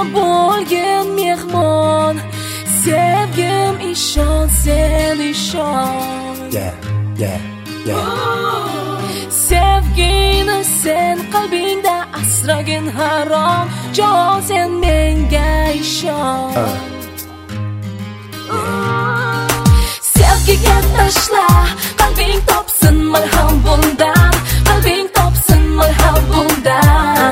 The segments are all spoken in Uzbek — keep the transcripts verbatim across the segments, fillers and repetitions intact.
bo'lgin mehmon, sevgim ishon, sen ishon. Yeah, yeah, yeah. Sevgini sen qalbingda asragin harom, jon sen menga ishon. Sevgiga tashla, qalbing topsin malham bundan, qalbing topsin malham bundan.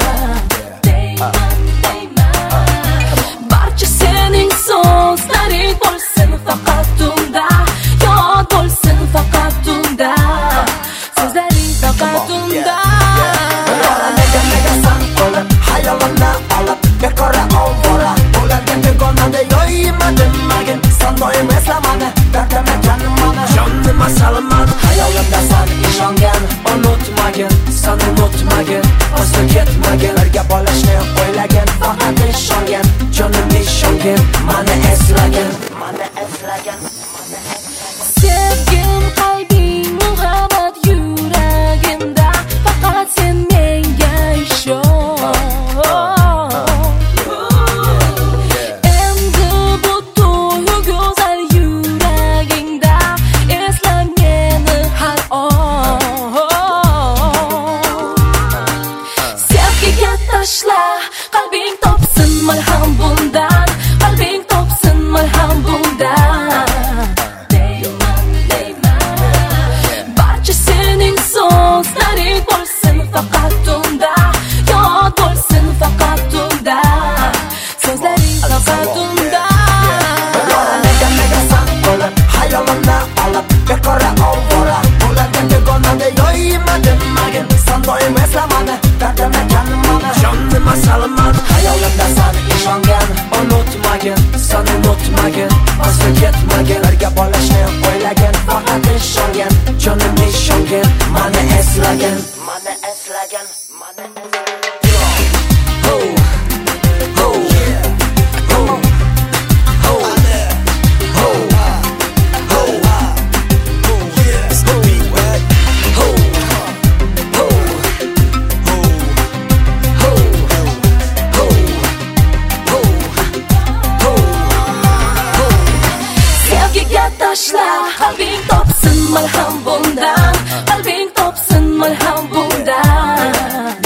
Barcha sening so'zlaring bo'lsin faqat unda, yod bo'lsin faqat unda, so'zlaring faqat unda. Nega nega san qolib, hayolimni olib, bekora ovora bo'larga begonada yo'ymadim magin, san doim eslamani, dardimni kanimani, jonimni salaman. Hayolimda san ishongan, unutmagin, san unutmagin, o'zga ketmagin, birga bo'lishni o'ylagan, faqat ishongan, jonim ishongan, mani eslagin, mani eslagin, mani eslagin. Sevgim qalbing, muhabbat yuragimda, faqat sen menga ishon. Endi bu to'y go'zal yuragingda, esla meni har on. Sevgiga tashla, qalbing topsin malham bundan, qalbing topsin malham bundan. Barcha sening so'zlaring bo'lsin faqat unda, yod bo'lsin faqat unda, so'zlaring faqat unda. Nega nega san qolib, hayolimni olib, bekora ovora bo'larga begonada yo'ymadim magin, san doim eslamani, dardimni kanimani, jonimni salaman. Hayolimda san ishongan, unutmagin, san unutmagin, o'zga ketmagin, birga bo'lishni o'ylagan, faqat ishongan, jonim ishongan, mani eslagan, mani eslagan, mani eslagan. Sevgiga tashla, qalbing topsin malham bundan, qalbing topsin malham bundan.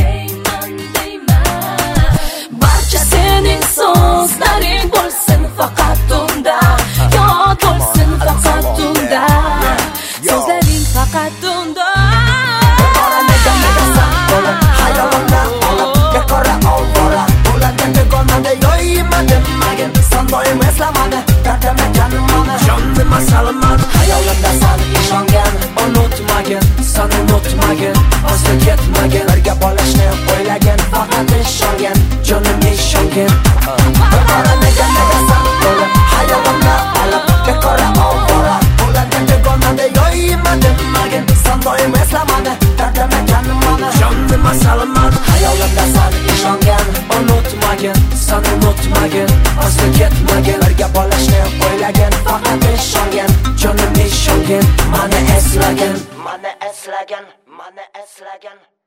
Barcha sening so'zlaring bo'lsin faqat unda, yod bo'lsin faqat unda, so'zlaring faqat unda. Nega nega san qolib, hayolimni olib, bekora ovora bo'larga begonada yo'ymadim magin, san doim eslamani, dardimni kanimani, jonimni salaman. Hayolimda san ishongan, unutmagin, san unutmagin, o'zga ketmagin, birga bo'lishni o'ylagan, faqat ishongan, jonim ishongan. Nega nega san qolib, hayolimni olib, bekora ovora bo'larga begonada yo'ymadim magin, san doim eslamani, dardimni kanimani, jonimni salaman. Hayolimda san ishongan, unutmagin, san unutmagin, o'zga ketmagin, birga bo'lishni o'ylagan, faqat ishongan, jonim ishongan, mani eslagan, mani eslagan, mani eslagan.